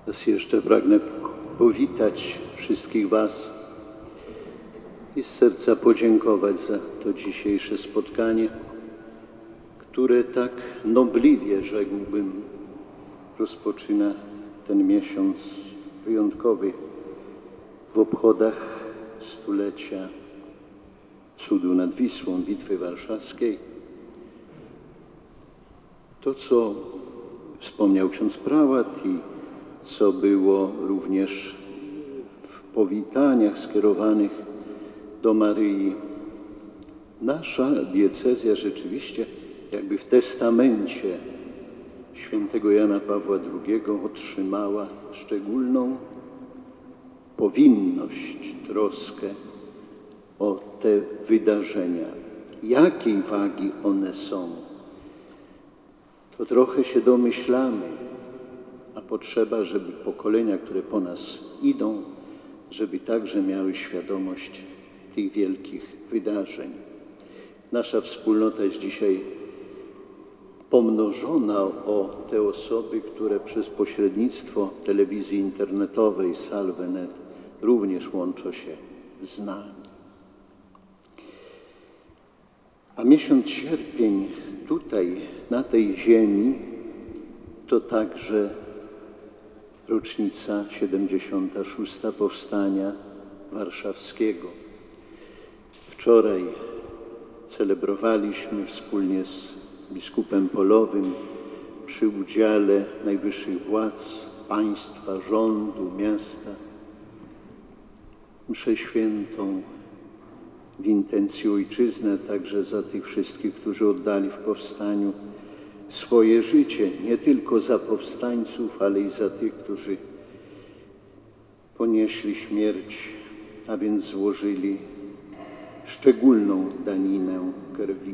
Raz jeszcze pragnę powitać wszystkich Was i z serca podziękować za to dzisiejsze spotkanie, które tak nobliwie, rzekłbym, rozpoczyna ten miesiąc wyjątkowy w obchodach stulecia cudu nad Wisłą, Bitwy Warszawskiej. To, co wspomniał ksiądz prałat i co było również w powitaniach skierowanych do Maryi. Nasza diecezja rzeczywiście jakby w testamencie świętego Jana Pawła II otrzymała szczególną powinność, troskę o te wydarzenia. Jakiej wagi one są, to trochę się domyślamy, a potrzeba, żeby pokolenia, które po nas idą, żeby także miały świadomość tych wielkich wydarzeń. Nasza wspólnota jest dzisiaj pomnożona o te osoby, które przez pośrednictwo telewizji internetowej Salvenet również łączą się z nami. A miesiąc sierpień tutaj, na tej ziemi, to także rocznica 76. Powstania Warszawskiego. Wczoraj celebrowaliśmy wspólnie z biskupem Polowym przy udziale najwyższych władz państwa, rządu, miasta mszę świętą w intencji ojczyzny, także za tych wszystkich, którzy oddali w powstaniu swoje życie, nie tylko za powstańców, ale i za tych, którzy ponieśli śmierć, a więc złożyli szczególną daninę krwi.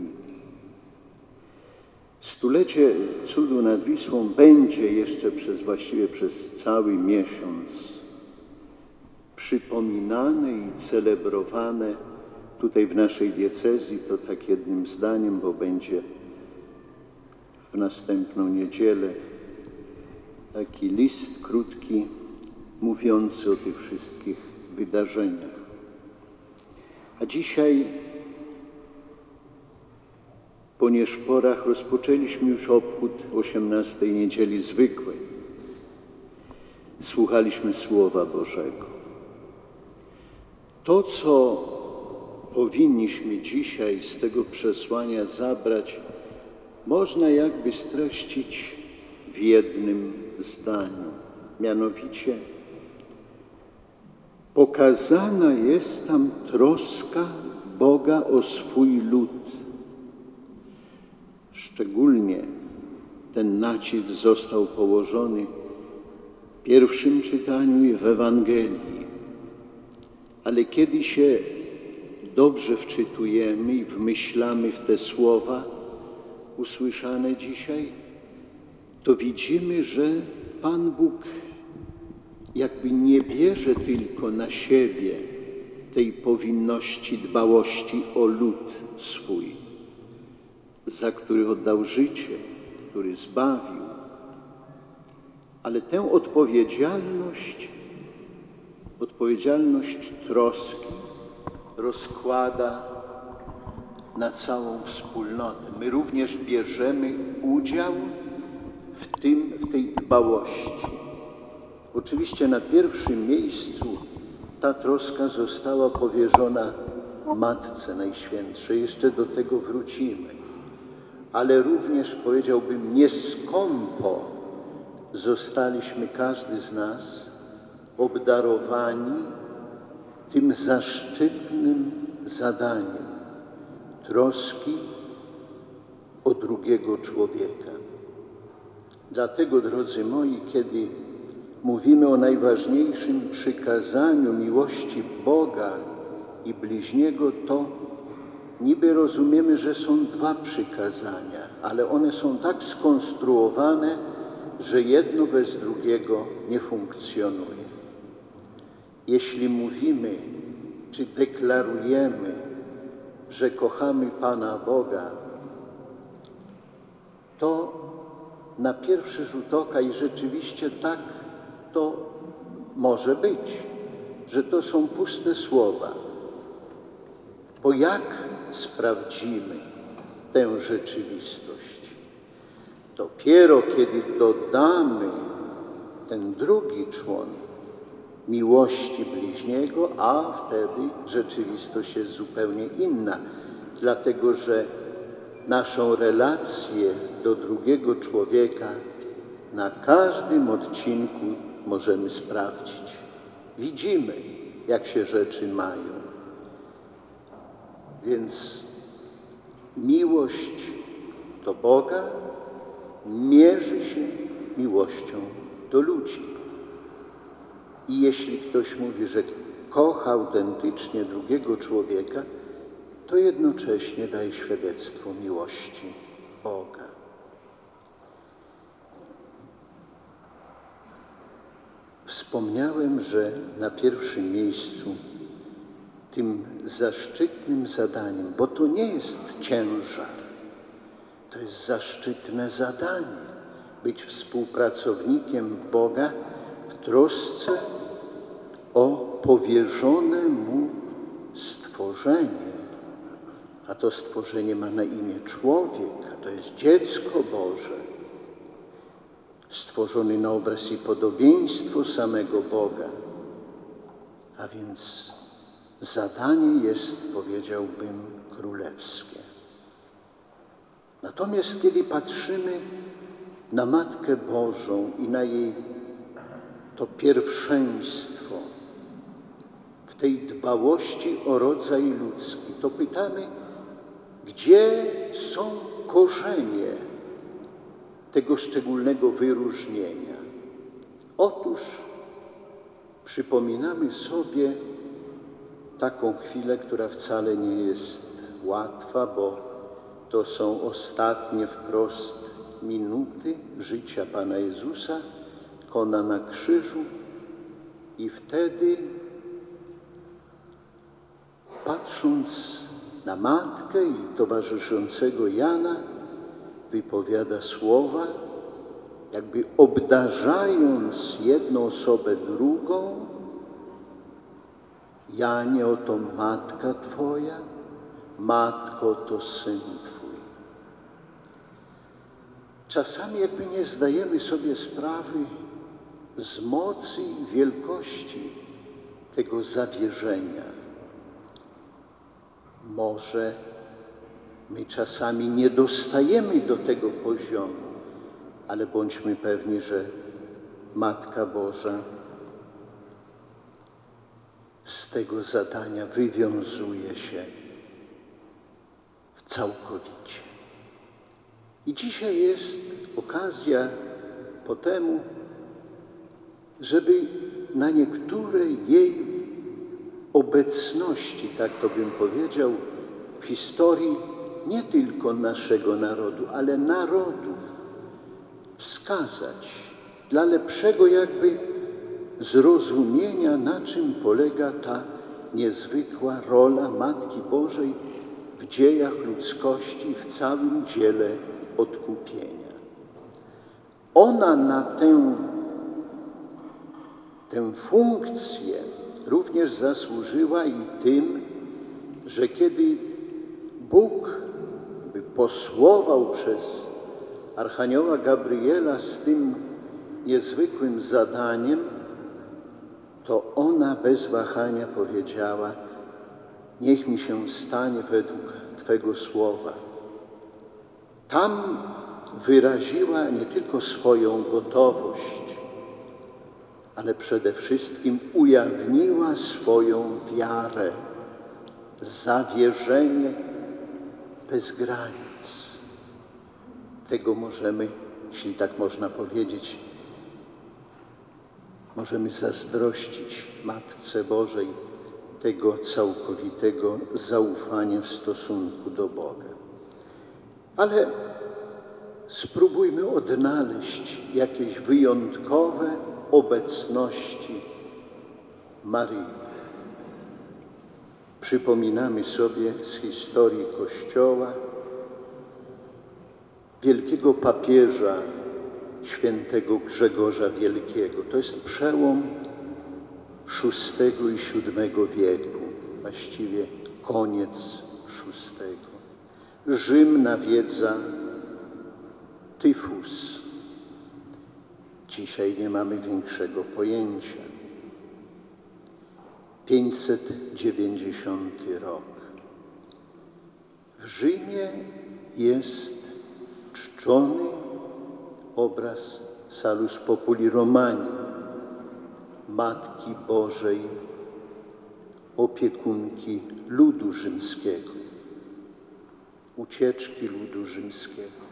Stulecie cudu nad Wisłą będzie jeszcze właściwie przez cały miesiąc przypominane i celebrowane tutaj w naszej diecezji, to tak jednym zdaniem, bo będzie w następną niedzielę taki list krótki, mówiący o tych wszystkich wydarzeniach. A dzisiaj po nieszporach rozpoczęliśmy już obchód 18. Niedzieli Zwykłej. Słuchaliśmy Słowa Bożego. To, co powinniśmy dzisiaj z tego przesłania zabrać, można jakby streścić w jednym zdaniu. Mianowicie pokazana jest tam troska Boga o swój lud. Szczególnie ten nacisk został położony w pierwszym czytaniu i w Ewangelii. Ale kiedy się dobrze wczytujemy i wmyślamy w te słowa usłyszane dzisiaj, to widzimy, że Pan Bóg jakby nie bierze tylko na siebie tej powinności, dbałości o lud swój, za który oddał życie, który zbawił, ale tę odpowiedzialność troski rozkłada na całą wspólnotę. My również bierzemy udział w tej dbałości. Oczywiście na pierwszym miejscu ta troska została powierzona Matce Najświętszej. Jeszcze do tego wrócimy. Ale również, powiedziałbym, nieskąpo zostaliśmy, każdy z nas, obdarowani tym zaszczytnym zadaniem troski o drugiego człowieka. Dlatego, drodzy moi, kiedy mówimy o najważniejszym przykazaniu miłości Boga i bliźniego, to niby rozumiemy, że są dwa przykazania, ale one są tak skonstruowane, że jedno bez drugiego nie funkcjonuje. Jeśli mówimy, czy deklarujemy, że kochamy Pana Boga, to na pierwszy rzut oka i rzeczywiście tak to może być, że to są puste słowa. Bo jak sprawdzimy tę rzeczywistość? Dopiero kiedy dodamy ten drugi człon miłości bliźniego, a wtedy rzeczywistość jest zupełnie inna, dlatego że naszą relację do drugiego człowieka na każdym odcinku możemy sprawdzić. Widzimy, jak się rzeczy mają. Więc miłość do Boga mierzy się miłością do ludzi. I jeśli ktoś mówi, że kocha autentycznie drugiego człowieka, to jednocześnie daje świadectwo miłości Boga. Wspomniałem, że na pierwszym miejscu tym zaszczytnym zadaniem, bo to nie jest ciężar, to jest zaszczytne zadanie, być współpracownikiem Boga w trosce o powierzone Mu stworzenie. A to stworzenie ma na imię człowiek, a to jest dziecko Boże, stworzony na obraz i podobieństwo samego Boga. A więc zadanie jest, powiedziałbym, królewskie. Natomiast kiedy patrzymy na Matkę Bożą i na jej to pierwszeństwo w tej dbałości o rodzaj ludzki, to pytamy, gdzie są korzenie tego szczególnego wyróżnienia? Otóż przypominamy sobie taką chwilę, która wcale nie jest łatwa, bo to są ostatnie wprost minuty życia Pana Jezusa, kona na krzyżu, i wtedy, patrząc na Matkę i towarzyszącego Jana, wypowiada słowa, jakby obdarzając jedną osobę drugą: Janie, oto matka Twoja, matko, oto syn Twój. Czasami jakby nie zdajemy sobie sprawy z mocy i wielkości tego zawierzenia. Może my czasami nie dostajemy do tego poziomu, ale bądźmy pewni, że Matka Boża z tego zadania wywiązuje się całkowicie. I dzisiaj jest okazja po temu, żeby na niektóre jej obecności, tak to bym powiedział, w historii nie tylko naszego narodu, ale narodów wskazać dla lepszego jakby zrozumienia, na czym polega ta niezwykła rola Matki Bożej w dziejach ludzkości, w całym dziele odkupienia. Ona na tę funkcję również zasłużyła i tym, że kiedy Bóg posłował przez archanioła Gabriela z tym niezwykłym zadaniem, to ona bez wahania powiedziała: niech mi się stanie według Twego słowa. Tam wyraziła nie tylko swoją gotowość, ale przede wszystkim ujawniła swoją wiarę, zawierzenie bez granic. Tego możemy, jeśli tak można powiedzieć, możemy zazdrościć Matce Bożej, tego całkowitego zaufania w stosunku do Boga. Ale spróbujmy odnaleźć jakieś wyjątkowe obecności Maryi. Przypominamy sobie z historii Kościoła wielkiego papieża świętego Grzegorza Wielkiego. To jest przełom VI i VII wieku, właściwie koniec VI. Rzym nawiedza tyfus. Dzisiaj nie mamy większego pojęcia. 590 rok. W Rzymie jest czczony obraz Salus Populi Romani, Matki Bożej, opiekunki ludu rzymskiego, ucieczki ludu rzymskiego.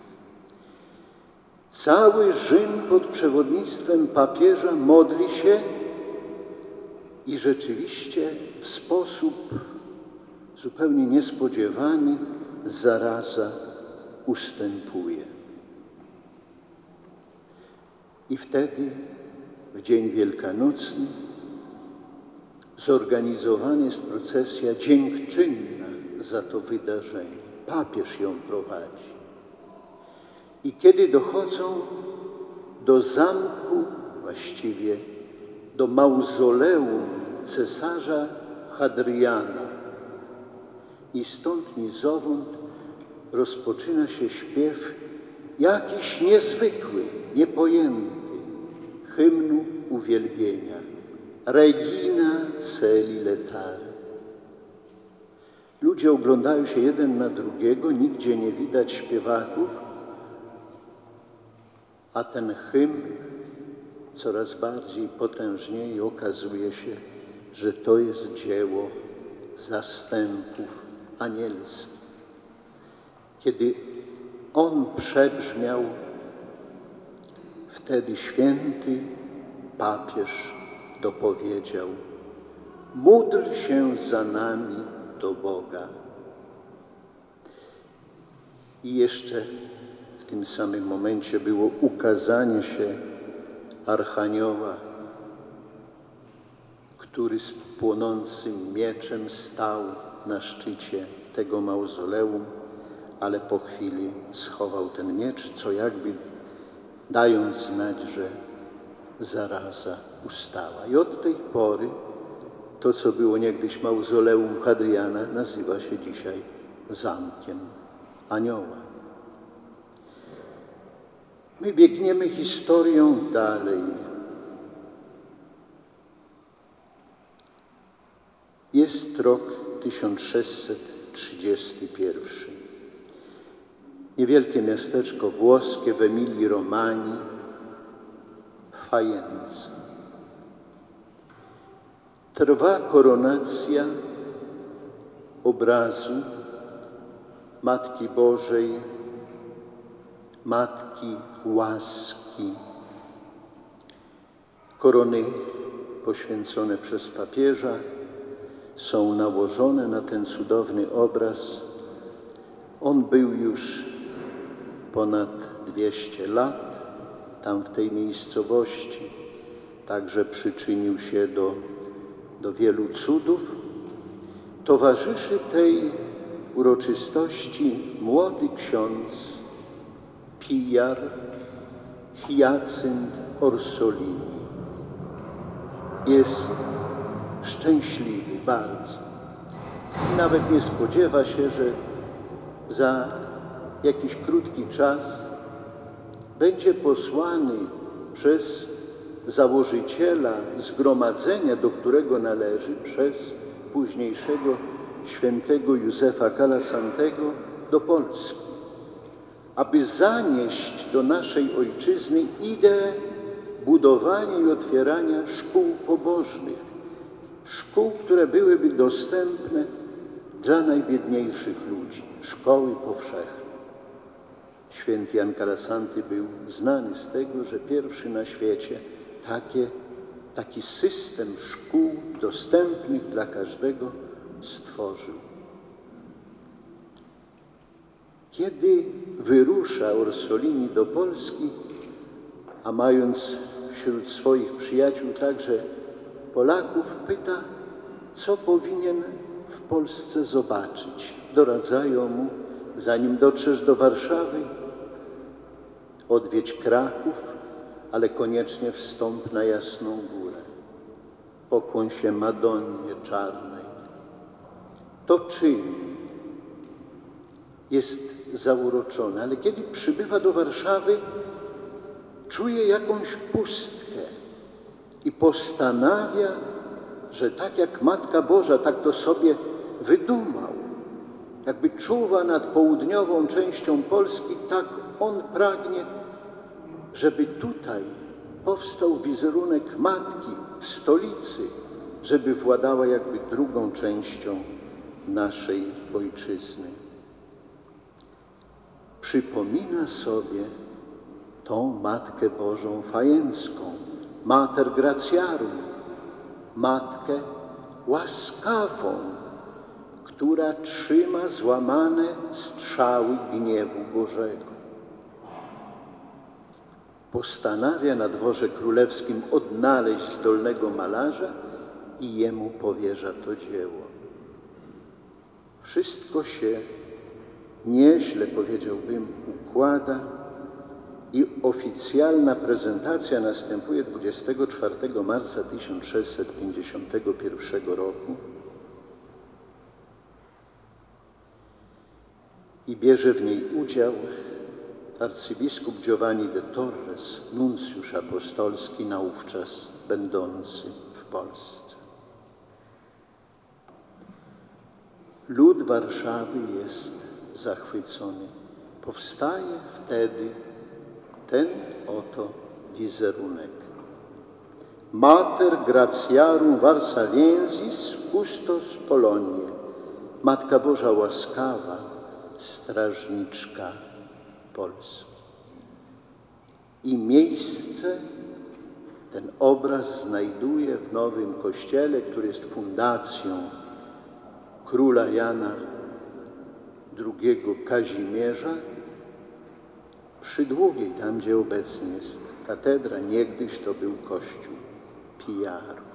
Cały Rzym pod przewodnictwem papieża modli się i rzeczywiście w sposób zupełnie niespodziewany zaraza ustępuje. I wtedy, w dzień wielkanocny, zorganizowana jest procesja dziękczynna za to wydarzenie. Papież ją prowadzi. I kiedy dochodzą do zamku, właściwie do mauzoleum cesarza Hadriana, i stąd ni zowąd rozpoczyna się śpiew jakiś niezwykły, niepojęty hymnu uwielbienia. Regina celi letare. Ludzie oglądają się jeden na drugiego, nigdzie nie widać śpiewaków, a ten hymn coraz bardziej potężnieje. Okazuje się, że to jest dzieło zastępów anielskich. Kiedy on przebrzmiał, wtedy święty papież dopowiedział: módl się za nami do Boga. I jeszcze w tym samym momencie było ukazanie się Archanioła, który z płonącym mieczem stał na szczycie tego mauzoleum, ale po chwili schował ten miecz, co jakby dając znać, że zaraza ustała. I od tej pory to, co było niegdyś mauzoleum Hadriana, nazywa się dzisiaj Zamkiem Anioła. My biegniemy historią dalej. Jest rok 1631. Niewielkie miasteczko włoskie w Emilii Romanii, Fajenza. Trwa koronacja obrazu Matki Bożej, Matki Łaski. Korony poświęcone przez papieża są nałożone na ten cudowny obraz. On był już ponad 200 lat tam w tej miejscowości, także przyczynił się do wielu cudów. Towarzyszy tej uroczystości młody ksiądz pijar Hyacynt Orsolini. Jest szczęśliwy bardzo i nawet nie spodziewa się, że za jakiś krótki czas będzie posłany przez założyciela zgromadzenia, do którego należy, przez późniejszego świętego Józefa Calasantego do Polski, aby zanieść do naszej ojczyzny ideę budowania i otwierania szkół pobożnych, szkół, które byłyby dostępne dla najbiedniejszych ludzi, szkoły powszechne. Święty Jan Calasanty był znany z tego, że pierwszy na świecie taki system szkół dostępnych dla każdego stworzył. Kiedy wyrusza Orsolini do Polski, a mając wśród swoich przyjaciół także Polaków, pyta, co powinien w Polsce zobaczyć. Doradzają mu, zanim dotrzesz do Warszawy, odwiedź Kraków, ale koniecznie wstąp na Jasną Górę. Pokłoń się Madonnie Czarnej. To czyni. Jest zauroczony, ale kiedy przybywa do Warszawy, czuje jakąś pustkę i postanawia, że tak jak Matka Boża, tak to sobie wydumał. Jakby czuwa nad południową częścią Polski, tak on pragnie, żeby tutaj powstał wizerunek Matki w stolicy, żeby władała jakby drugą częścią naszej ojczyzny. Przypomina sobie tą Matkę Bożą Fajenską, Mater Gratiarum, Matkę łaskawą, która trzyma złamane strzały gniewu Bożego. Postanawia na dworze królewskim odnaleźć zdolnego malarza i jemu powierza to dzieło. Wszystko się nieźle, powiedziałbym, układa i oficjalna prezentacja następuje 24 marca 1651 roku i bierze w niej udział arcybiskup Giovanni de Torres, nuncjusz apostolski naówczas będący w Polsce. Lud Warszawy jest zachwycony. Powstaje wtedy ten oto wizerunek. Mater Gratiarum Varsaviensis Custos Poloniae. Matka Boża łaskawa, strażniczka Polski. I miejsce ten obraz znajduje w Nowym Kościele, który jest fundacją króla Jana II Kazimierza, przy Długiej, tam gdzie obecnie jest katedra, niegdyś to był kościół Pijarów.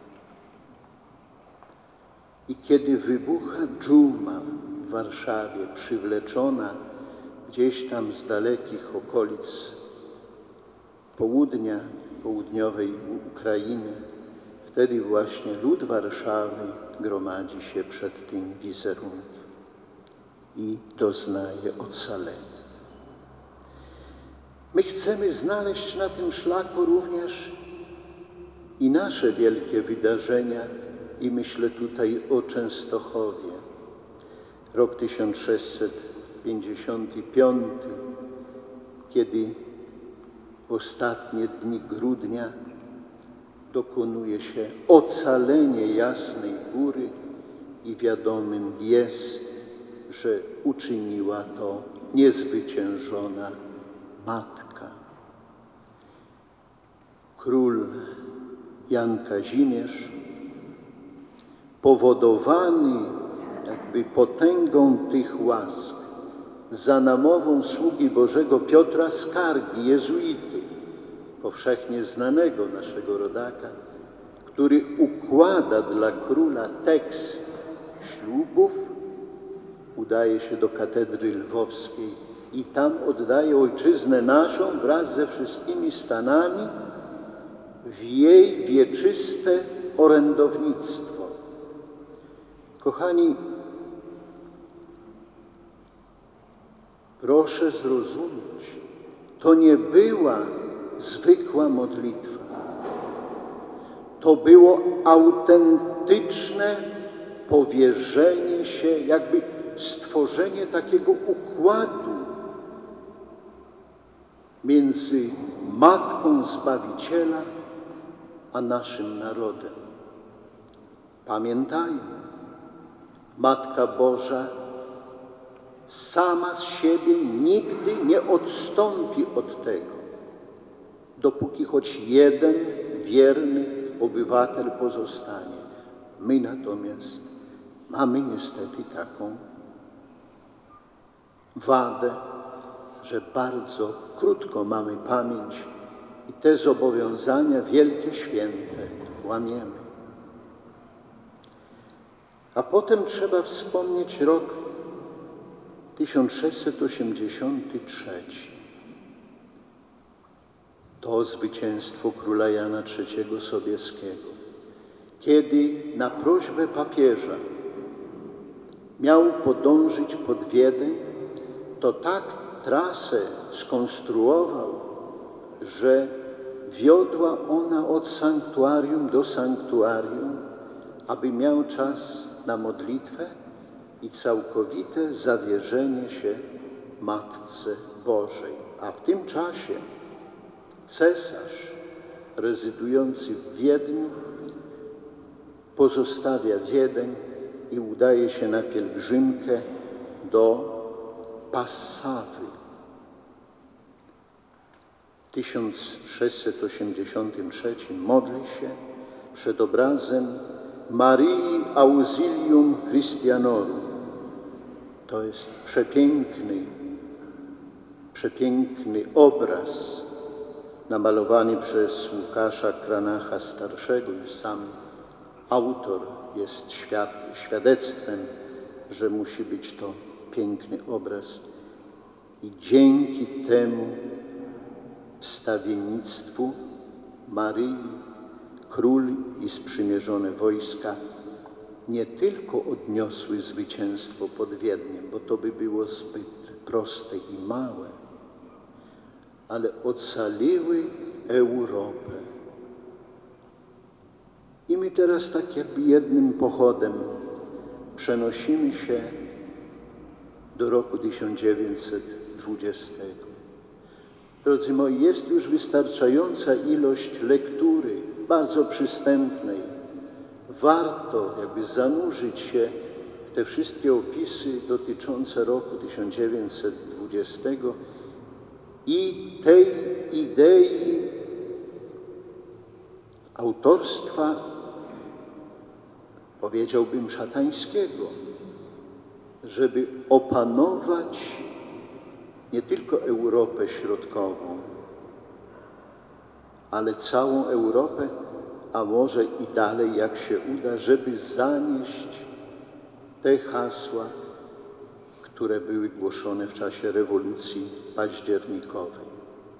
I kiedy wybucha dżuma w Warszawie, przywleczona gdzieś tam z dalekich okolic południa, południowej Ukrainy, wtedy właśnie lud Warszawy gromadzi się przed tym wizerunkiem i doznaje ocalenia. My chcemy znaleźć na tym szlaku również i nasze wielkie wydarzenia i myślę tutaj o Częstochowie. Rok 1655, kiedy w ostatnie dni grudnia dokonuje się ocalenie Jasnej Góry i wiadomym jest, że uczyniła to niezwyciężona Matka. Król Jan Kazimierz, powodowany jakby potęgą tych łask, za namową sługi Bożego Piotra Skargi, jezuity, powszechnie znanego naszego rodaka, który układa dla króla tekst ślubów, udaje się do katedry lwowskiej i tam oddaje ojczyznę naszą wraz ze wszystkimi stanami w jej wieczyste orędownictwo. Kochani, proszę zrozumieć, to nie była zwykła modlitwa. To było autentyczne powierzenie się, jakby stworzenie takiego układu między Matką Zbawiciela a naszym narodem. Pamiętajmy, Matka Boża sama z siebie nigdy nie odstąpi od tego, dopóki choć jeden wierny obywatel pozostanie. My natomiast mamy niestety taką wadę, że bardzo krótko mamy pamięć i te zobowiązania wielkie, święte łamiemy. A potem trzeba wspomnieć rok 1683. to zwycięstwo króla Jana III Sobieskiego, kiedy na prośbę papieża miał podążyć pod Wiedeń, to tak trasę skonstruował, że wiodła ona od sanktuarium do sanktuarium, aby miał czas na modlitwę i całkowite zawierzenie się Matce Bożej. A w tym czasie cesarz rezydujący w Wiedniu pozostawia Wiedeń i udaje się na pielgrzymkę do Passawy. W 1683 modli się przed obrazem Marii Auxilium Christianorum. To jest przepiękny obraz namalowany przez Łukasza Kranacha starszego. Już sam autor jest świadectwem, że musi być to piękny obraz. I dzięki temu wstawiennictwu Maryi król i sprzymierzone wojska nie tylko odniosły zwycięstwo pod Wiedniem, bo to by było zbyt proste i małe, ale ocaliły Europę. I my teraz tak jakby jednym pochodem przenosimy się do roku 1920. Drodzy moi, jest już wystarczająca ilość lektury, bardzo przystępnej. Warto jakby zanurzyć się w te wszystkie opisy dotyczące roku 1920 i tej idei autorstwa, powiedziałbym, szatańskiego, żeby opanować nie tylko Europę Środkową, ale całą Europę, a może i dalej, jak się uda, żeby zanieść te hasła, które były głoszone w czasie rewolucji październikowej.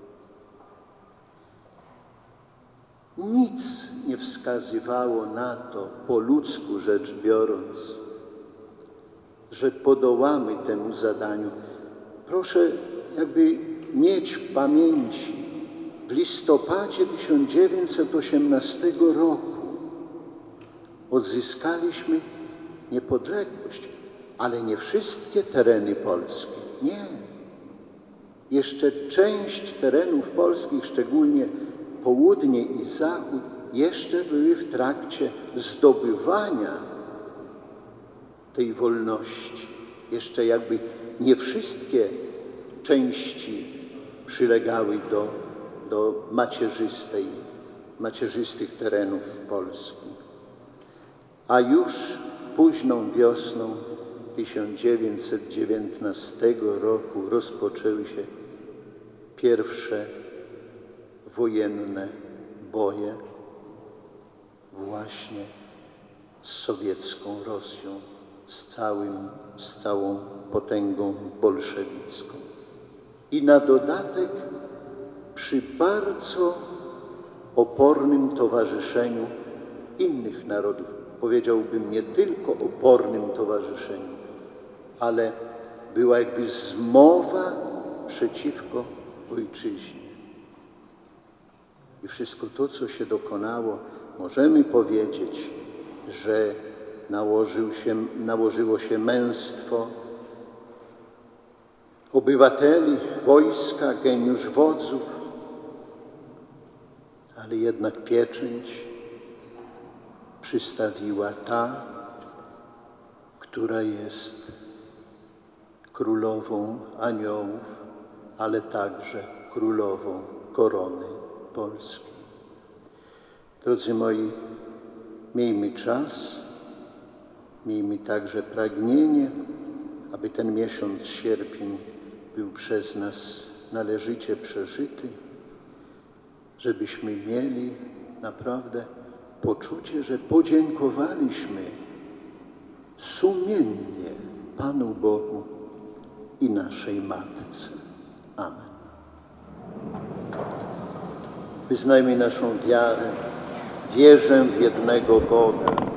Nic nie wskazywało na to, po ludzku rzecz biorąc, że podołamy temu zadaniu. Proszę jakby mieć w pamięci, w listopadzie 1918 roku odzyskaliśmy niepodległość, ale nie wszystkie tereny polskie. Nie. Jeszcze część terenów polskich, szczególnie południe i zachód, jeszcze były w trakcie zdobywania tej wolności. Jeszcze jakby nie wszystkie części przylegały do macierzystych terenów polskich. A już późną wiosną 1919 roku rozpoczęły się pierwsze wojenne boje właśnie z sowiecką Rosją, z całą potęgą bolszewicką. I na dodatek przy bardzo opornym towarzyszeniu innych narodów, powiedziałbym nie tylko opornym towarzyszeniu, ale była jakby zmowa przeciwko ojczyźnie. I wszystko to, co się dokonało, możemy powiedzieć, że nałożyło się męstwo obywateli, wojska, geniusz wodzów, ale jednak pieczęć przystawiła ta, która jest królową aniołów, ale także królową korony polskiej. Drodzy moi, miejmy czas, miejmy także pragnienie, aby ten miesiąc sierpień był przez nas należycie przeżyty, żebyśmy mieli naprawdę poczucie, że podziękowaliśmy sumiennie Panu Bogu i naszej Matce. Amen. Wyznajmy naszą wiarę. Wierzę w jednego Boga,